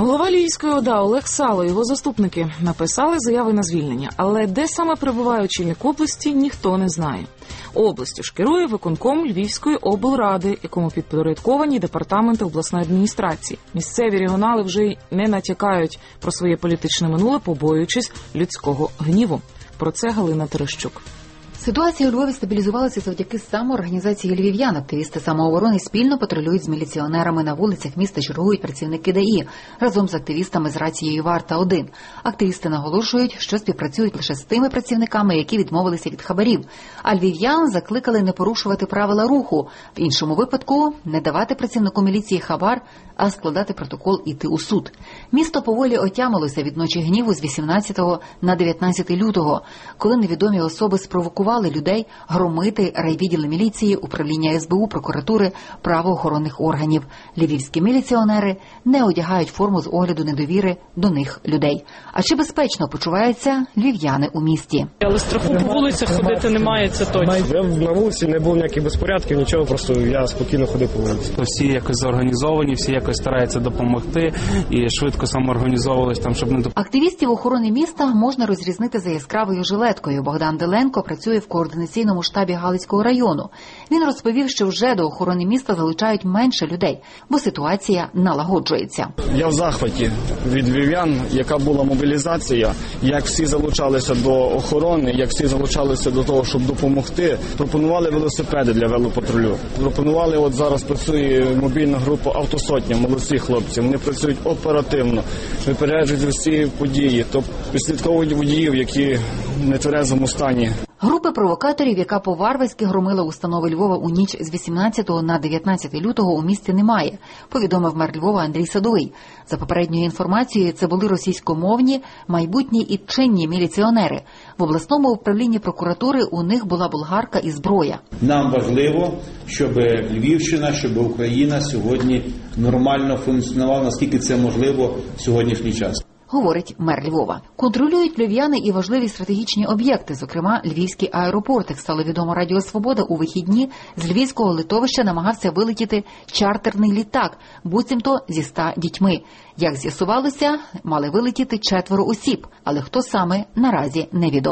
Голова Львівської ОДА Олег Сало і його заступники написали заяви на звільнення, але де саме перебуває очільник області, ніхто не знає. Областю ж керує виконком Львівської облради, якому підпорядковані департаменти обласної адміністрації. Місцеві регіонали вже й не натякають про своє політичне минуле, побоюючись людського гніву. Про це Галина Терещук. Ситуація у Львові стабілізувалася завдяки самоорганізації львів'ян. Активісти самооборони спільно патрулюють з міліціонерами на вулицях міста, чергують працівники ДАІ разом з активістами з рацією «Варта-1». Активісти наголошують, що співпрацюють лише з тими працівниками, які відмовилися від хабарів. А львів'ян закликали не порушувати правила руху. В іншому випадку – не давати працівнику міліції хабар, а складати протокол, іти у суд. Місто поволі отямилося від ночі гніву з 18 на 19 лютого, коли невідомі особи спровокували людей громити райвідділи міліції, управління СБУ, прокуратури, правоохоронних органів. Львівські міліціонери не одягають форму з огляду недовіри до них людей. А чи безпечно почуваються львів'яни у місті? Але страху по вулицях ходити немає, це точно. Я на вулиці не був ніяких безпорядків, нічого, просто я спокійно ходив по вулиці. Всі якось зорганізовані, всі якось стараються допомогти і швидко самоорганізовувались там, щоб не допомогти. Активістів охорони міста можна розрізнити за яскравою жилеткою. Богдан Деленко працює в координаційному штабі Галицького району. Він розповів, що вже до охорони міста залучають менше людей, бо ситуація налагоджується. Я в захваті від львів'ян, яка була мобілізація, як всі залучалися до охорони, як всі залучалися до того, щоб допомогти. Пропонували велосипеди для велопатрулю. Пропонували, от зараз працює мобільна група «Автосотня», молодці хлопці. Вони працюють оперативно, випереджують усі події, тобто відслідковують водіїв, які в нетверезому стані. Групи провокаторів, яка по-варварськи громила установи Львова у ніч з 18 на 19 лютого у місті немає, повідомив мер Львова Андрій Садовий. За попередньою інформацією, це були російськомовні, майбутні і чинні міліціонери. В обласному управлінні прокуратури у них була болгарка і зброя. Нам важливо, щоб Львівщина, щоб Україна сьогодні нормально функціонувала, наскільки це можливо в сьогоднішній час. Говорить мер Львова. Контролюють львів'яни і важливі стратегічні об'єкти, зокрема Львівський аеропорт. Як стало відомо Радіо Свобода, у вихідні з львівського литовища намагався вилетіти чартерний літак, буцімто зі 100 дітьми. Як з'ясувалося, мали вилетіти 4 осіб, але хто саме наразі невідомо.